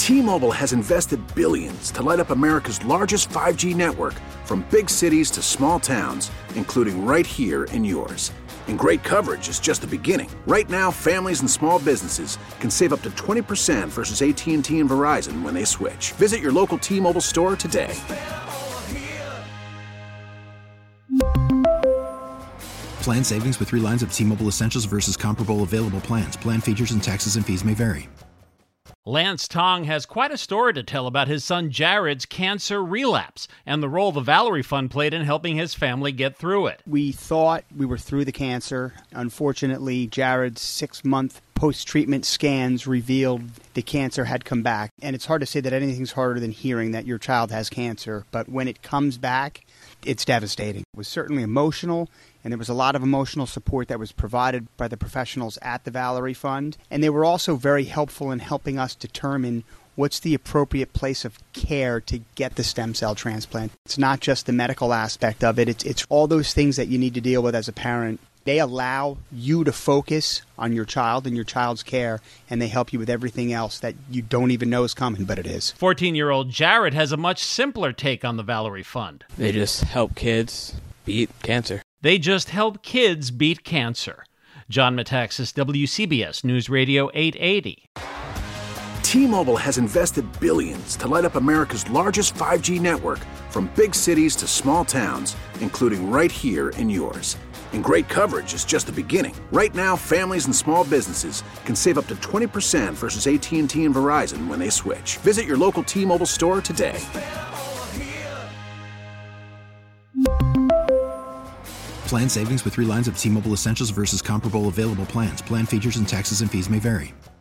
T-Mobile has invested billions to light up America's largest 5G network, from big cities to small towns, including right here in yours. And great coverage is just the beginning. Right now, families and small businesses can save up to 20% versus AT&T and Verizon when they switch. Visit your local T-Mobile store today. Plan savings with 3 lines of T-Mobile Essentials versus comparable available plans. Plan features and taxes and fees may vary. Lance Tong has quite a story to tell about his son Jared's cancer relapse and the role the Valerie Fund played in helping his family get through it. We thought we were through the cancer. Unfortunately, Jared's 6-month post-treatment scans revealed the cancer had come back. And it's hard to say that anything's harder than hearing that your child has cancer. But when it comes back, it's devastating. It was certainly emotional, and there was a lot of emotional support that was provided by the professionals at the Valerie Fund. And they were also very helpful in helping us determine what's the appropriate place of care to get the stem cell transplant. It's not just the medical aspect of it. It's all those things that you need to deal with as a parent. They allow you to focus on your child and your child's care, and they help you with everything else that you don't even know is coming, but it is. 14-year-old Jared has a much simpler take on the Valerie Fund. They just help kids beat cancer. They just help kids beat cancer. John Metaxas, WCBS News Radio 880. T-Mobile has invested billions to light up America's largest 5G network, from big cities to small towns, including right here in yours. And great coverage is just the beginning. Right now, families and small businesses can save up to 20% versus AT&T and Verizon when they switch. Visit your local T-Mobile store today. Plan savings with 3 lines of T-Mobile Essentials versus comparable available plans. Plan features and taxes and fees may vary.